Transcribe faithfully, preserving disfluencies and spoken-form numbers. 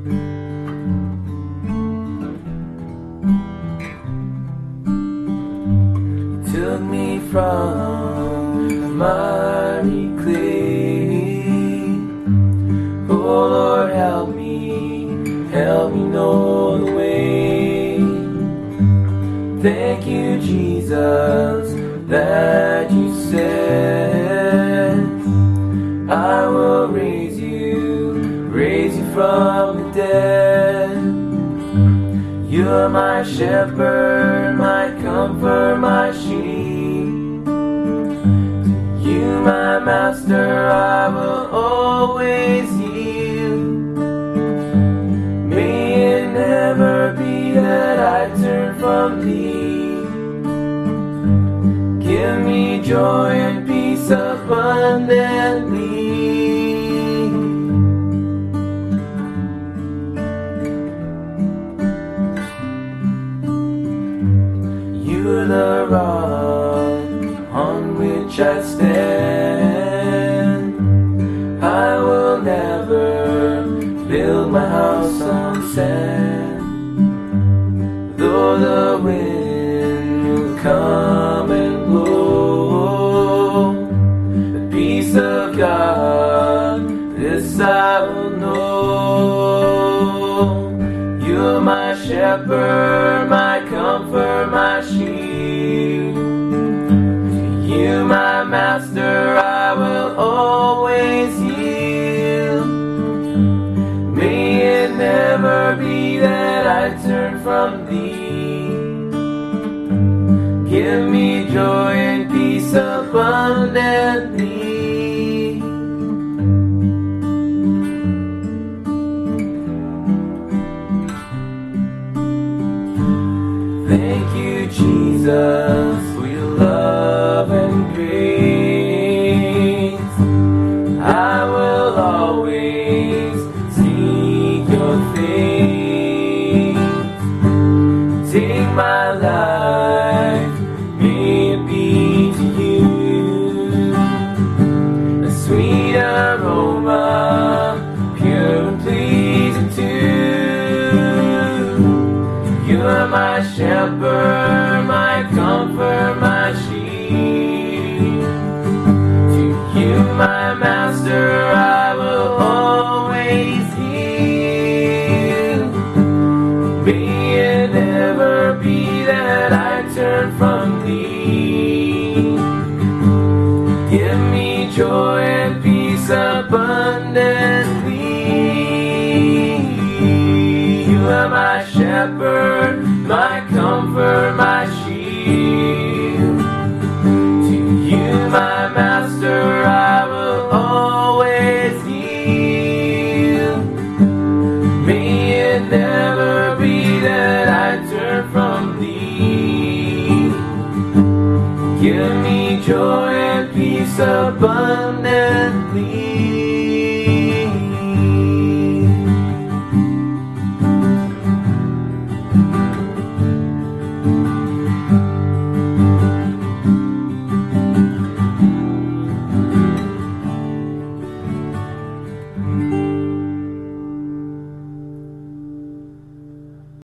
Took me from the miry clay. Oh Lord, help me, help me know the way. Thank you, Jesus, that you said I will raise you, raise you from the dead. You're my shepherd, my comfort, my sheep. To you, my master, I will always yield. May it never be that I turn from thee. Give me joy and peace abundantly. You're the rock on which I stand. I will never build my house on sand. Though the wind will come and blow, the peace of God, this I will know. You're my shepherd, my comfort, my shield. To you, my master, I will always yield. May it never be that I turn from thee. Give me joy and peace abundantly. Thank you, Jesus, for your love and grace. I will always seek your face. Take my life, may it be to you a sweet aroma, pure and pleasing to you. You're my shepherd, my comfort, my shield. To you, my master, I will always yield. May it never be that I turn from thee. Give me joy and peace abundantly. You are my shepherd, my comfort, my shield. To you, my master, I will always yield. May it never be that I turn from thee. Give me joy and peace abundantly.